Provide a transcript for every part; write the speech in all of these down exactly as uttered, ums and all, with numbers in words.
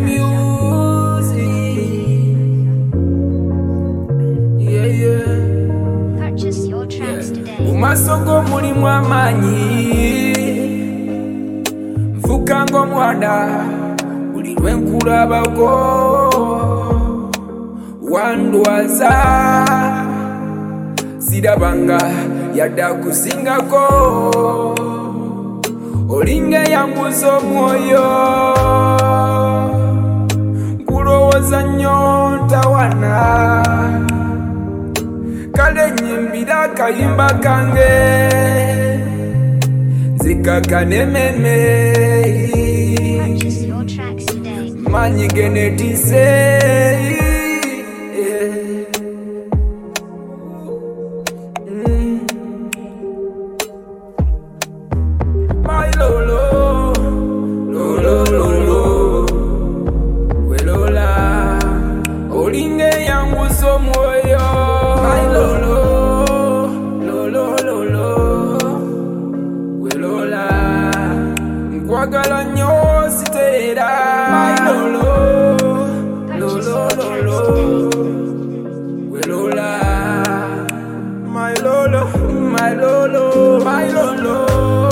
music. Yeah, yeah. Purchase your tracks today. Umasongo mulimu amanyi, nfuka ng'omwana buli lwe nkulabako, wandwaza sirabanga yadda kusingako, olinga yanguza omwoyo, nkulowooza nnyo ntawana, kale nyimbira akayimba kange nzikakane meme, Purchase your tracks today. manyi genetise. My Lolo, Lolo, Lolo, Welola, Olinge yanguzo moyo. My Lolo, Lolo, Lolo, Welola, Nkwagala nyo sitera. My Lolo, Lolo, Lolo, Welola, my Lolo, my Lolo, my Lolo.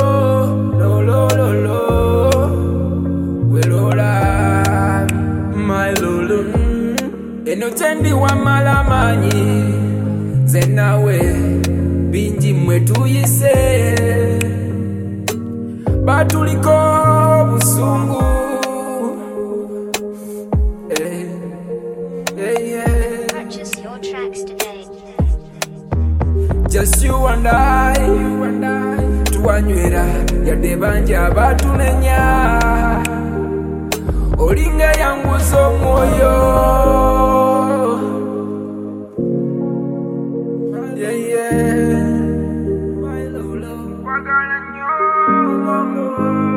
Eno tendi wa malamanyi nze nawe bingi mwe tuyise, batuliko busungu. Eh, eh, yeah. Purchase your tracks today. Just you and I, you and I, tuwanywera yadde bangi abatunenya, olinga yanguza omwoyo. Yeah, yeah. My Lolo, wagala nnyo.